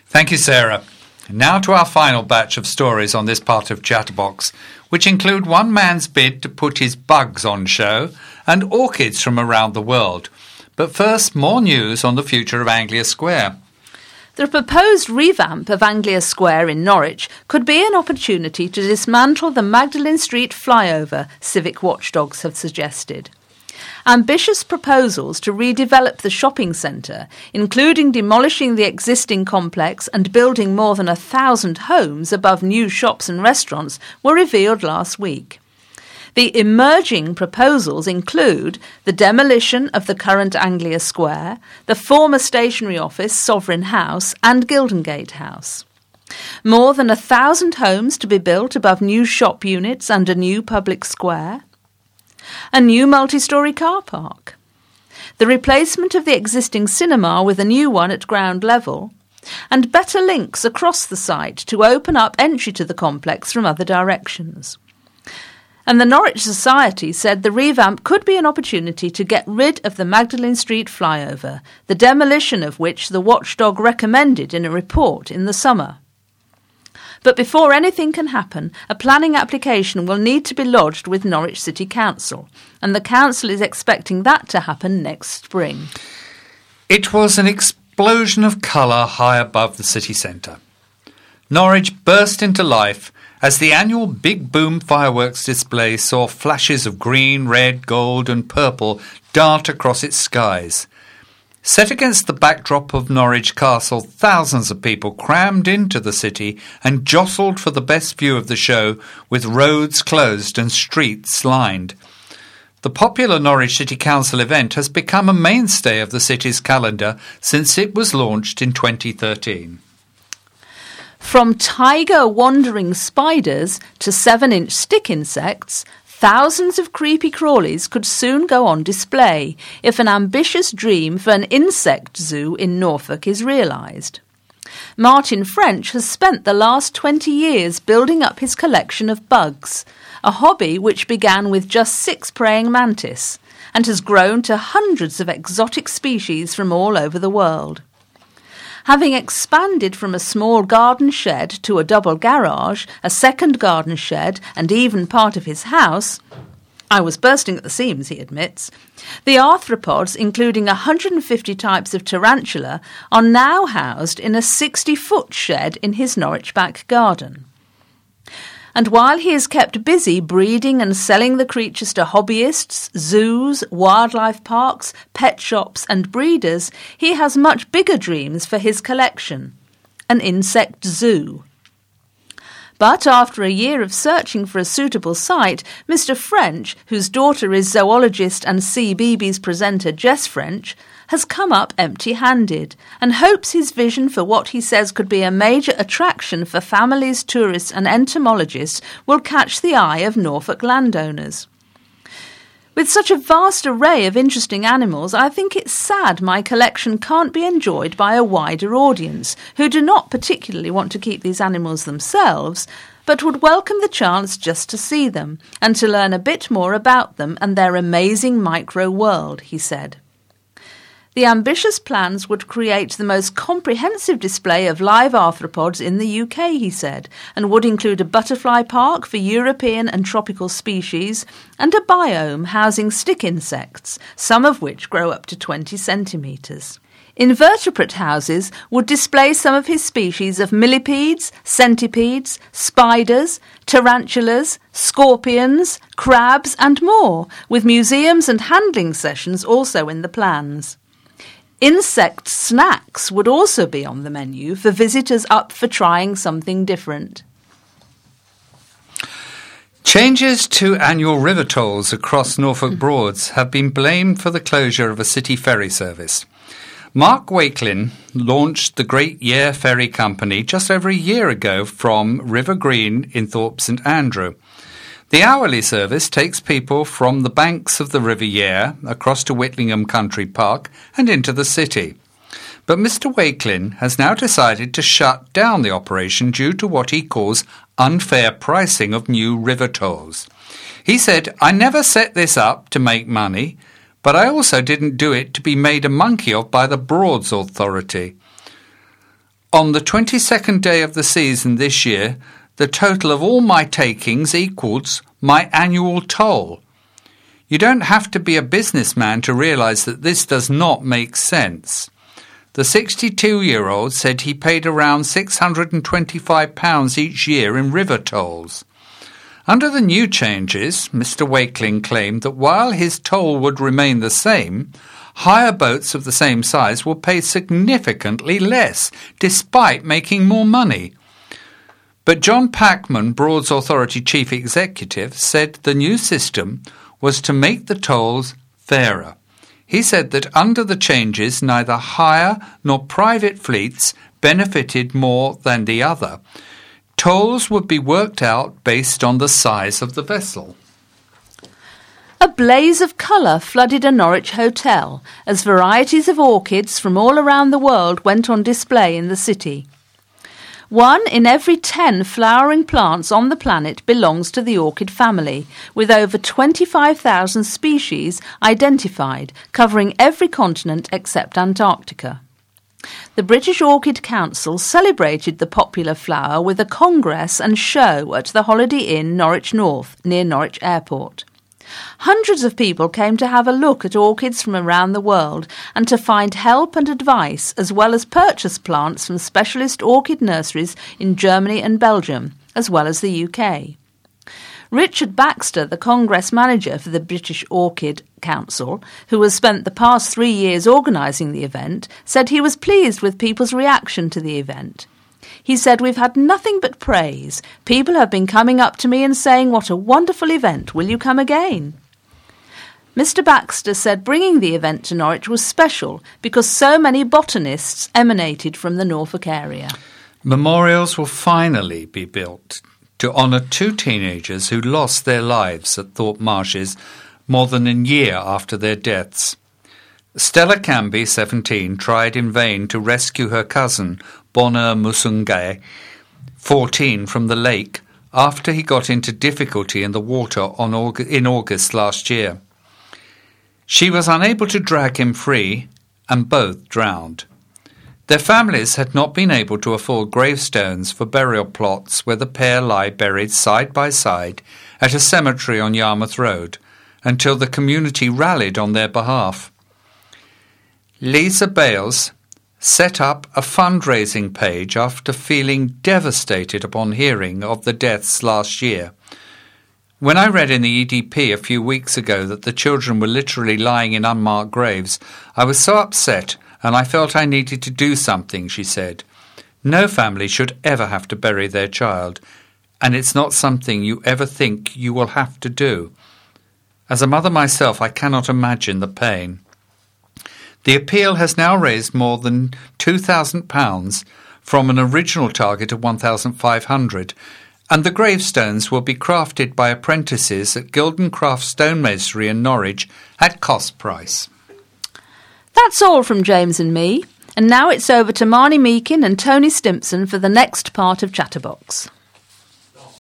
Thank you, Sarah. Now to our final batch of stories on this part of Chatterbox, which include one man's bid to put his bugs on show and orchids from around the world. But first, more news on the future of Anglia Square. The proposed revamp of Anglia Square in Norwich could be an opportunity to dismantle the Magdalen Street flyover, civic watchdogs have suggested. Ambitious proposals to redevelop the shopping centre, including demolishing the existing complex and building more than 1,000 homes above new shops and restaurants, were revealed last week. The emerging proposals include the demolition of the current Anglia Square, the former stationery office, Sovereign House and Gildengate House. More than 1,000 homes to be built above new shop units and a new public square. A new multi-storey car park. The replacement of the existing cinema with a new one at ground level. And better links across the site to open up entry to the complex from other directions. And the Norwich Society said the revamp could be an opportunity to get rid of the Magdalen Street flyover, the demolition of which the watchdog recommended in a report in the summer. But before anything can happen, a planning application will need to be lodged with Norwich City Council, and the council is expecting that to happen next spring. It was an explosion of colour high above the city centre. Norwich burst into life as the annual Big Boom fireworks display saw flashes of green, red, gold and purple dart across its skies. Set against the backdrop of Norwich Castle, thousands of people crammed into the city and jostled for the best view of the show, with roads closed and streets lined. The popular Norwich City Council event has become a mainstay of the city's calendar since it was launched in 2013. From tiger wandering spiders to 7-inch stick insects, thousands of creepy crawlies could soon go on display if an ambitious dream for an insect zoo in Norfolk is realised. Martin French has spent the last 20 years building up his collection of bugs, a hobby which began with just 6 praying mantis and has grown to hundreds of exotic species from all over the world. Having expanded from a small garden shed to a double garage, a second garden shed, and even part of his house, I was bursting at the seams, he admits, the arthropods, including 150 types of tarantula, are now housed in a 60-foot shed in his Norwich back garden. And while he is kept busy breeding and selling the creatures to hobbyists, zoos, wildlife parks, pet shops and breeders, he has much bigger dreams for his collection, an insect zoo. But after a year of searching for a suitable site, Mr. French, whose daughter is zoologist and CBeebies presenter Jess French, has come up empty-handed and hopes his vision for what he says could be a major attraction for families, tourists and entomologists will catch the eye of Norfolk landowners. With such a vast array of interesting animals, I think it's sad my collection can't be enjoyed by a wider audience who do not particularly want to keep these animals themselves, but would welcome the chance just to see them and to learn a bit more about them and their amazing micro-world, he said. The ambitious plans would create the most comprehensive display of live arthropods in the UK, he said, and would include a butterfly park for European and tropical species and a biome housing stick insects, some of which grow up to 20 centimetres. Invertebrate houses would display some of his species of millipedes, centipedes, spiders, tarantulas, scorpions, crabs and more, with museums and handling sessions also in the plans. Insect snacks would also be on the menu for visitors up for trying something different. Changes to annual river tolls across Norfolk Broads have been blamed for the closure of a city ferry service. Mark Wakelin launched the Great Yare Ferry Company just over a year ago from River Green in Thorpe St Andrew. The hourly service takes people from the banks of the River Yare across to Whitlingham Country Park and into the city. But Mr Wakelin has now decided to shut down the operation due to what he calls unfair pricing of new river tolls. He said, "I never set this up to make money, but I also didn't do it to be made a monkey of by the Broads Authority. On the 22nd day of the season this year, the total of all my takings equals my annual toll. You don't have to be a businessman to realise that this does not make sense. The 62-year-old said he paid around £625 each year in river tolls. Under the new changes, Mr. Wakeling claimed that while his toll would remain the same, hire boats of the same size will pay significantly less, despite making more money. But John Packman, Broads Authority Chief Executive, said the new system was to make the tolls fairer. He said that under the changes, neither hire nor private fleets benefited more than the other. Tolls would be worked out based on the size of the vessel. A blaze of colour flooded a Norwich hotel as varieties of orchids from all around the world went on display in the city. 1 in every 10 flowering plants on the planet belongs to the orchid family, with over 25,000 species identified, covering every continent except Antarctica. The British Orchid Council celebrated the popular flower with a congress and show at the Holiday Inn, Norwich North, near Norwich Airport. Hundreds of people came to have a look at orchids from around the world and to find help and advice, as well as purchase plants from specialist orchid nurseries in Germany and Belgium, as well as the UK. Richard Baxter, the Congress manager for the British Orchid Council, who has spent the past 3 years organising the event, said he was pleased with people's reaction to the event. He said, "We've had nothing but praise. People have been coming up to me and saying, 'What a wonderful event. Will you come again?'" Mr. Baxter said bringing the event to Norwich was special because so many botanists emanated from the Norfolk area. Memorials will finally be built to honour 2 teenagers who lost their lives at Thorpe Marshes more than a year after their deaths. Stella Canby, 17, tried in vain to rescue her cousin, Bonner Musungai, 14, from the lake after he got into difficulty in the water in August last year. She was unable to drag him free, and both drowned. Their families had not been able to afford gravestones for burial plots where the pair lie buried side by side at a cemetery on Yarmouth Road until the community rallied on their behalf. Lisa Bales set up a fundraising page after feeling devastated upon hearing of the deaths last year. When I read in the EDP a few weeks ago that the children were literally lying in unmarked graves, I was so upset and I felt I needed to do something, she said. No family should ever have to bury their child, and it's not something you ever think you will have to do. As a mother myself, I cannot imagine the pain. The appeal has now raised more than £2,000 from an original target of £1,500, and the gravestones will be crafted by apprentices at Gilden Craft Stonemasonry in Norwich at cost price. That's all from James and me, and now it's over to Marnie Meakin and Tony Stimpson for the next part of Chatterbox.